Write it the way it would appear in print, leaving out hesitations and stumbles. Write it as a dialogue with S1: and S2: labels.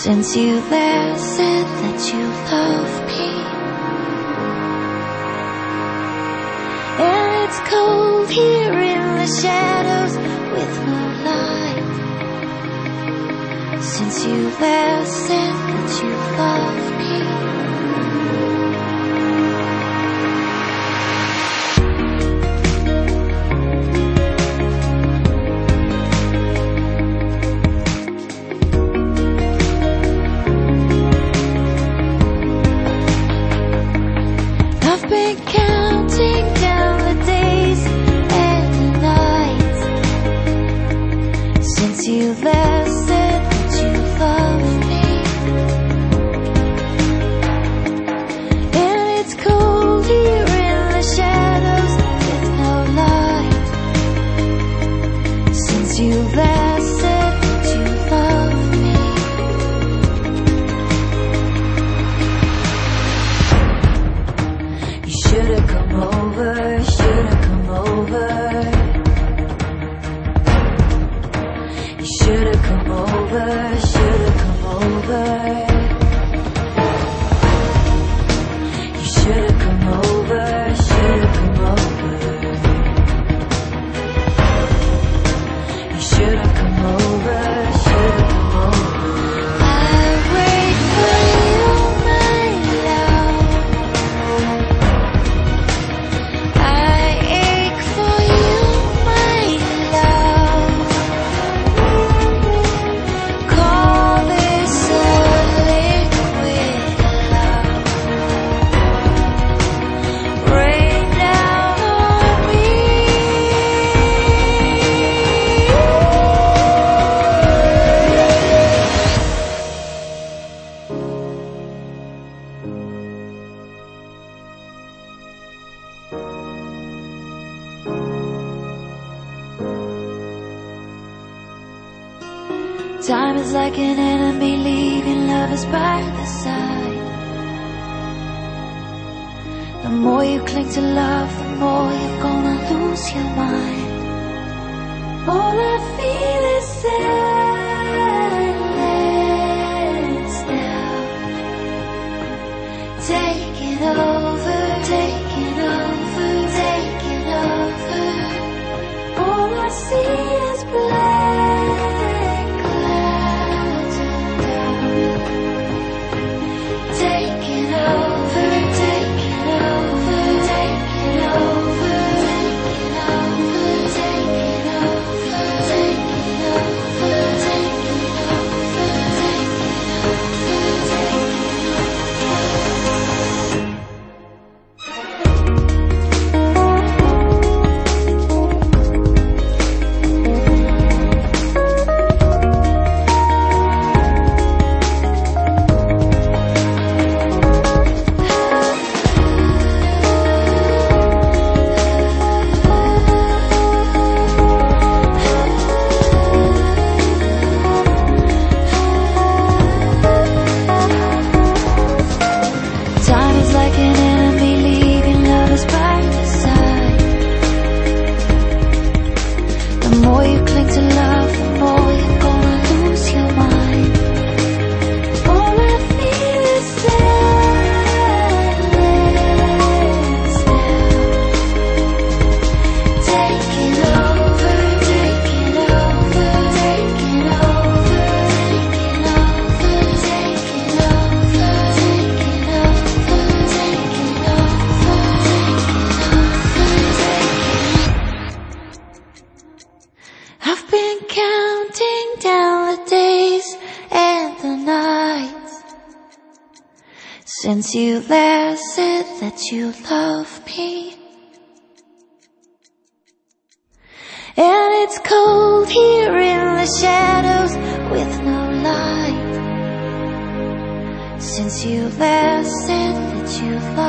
S1: Since you last said that you love me, and it's cold here in the shadows with no light. Since you last said that you love me, I've been counting down the days and the nights since you last said that you love me. And it's cold here in the shadows with no light since you last said that you love me. You should've come over, should've come over. You should've come over, should've come over. You should've come over, should've come over. You should've come over, should've come over. I wait for you, my love. I ache for you, my love. Call this a liquid love. Rain down on me. Time is like an enemy leaving lovers by the side. The more you cling to love, the more you're gonna lose your mind. All I feel is silence now, taking over, taking over, taking over. All I see is black clouds and doubt, taking over, taking over, taking over, taking over, taking over, taking over, taking Time is like an enemy leaving lovers by the side. The more you cling to love, the more you're gonna lose your mind. All I feel is silence now, taking over, taking over, taking over, taking over, taking over, taking over, taking over, I've been counting down the days and the nights since you last said that you love me. And it's cold here in the shadows with no light since you last said that you love me.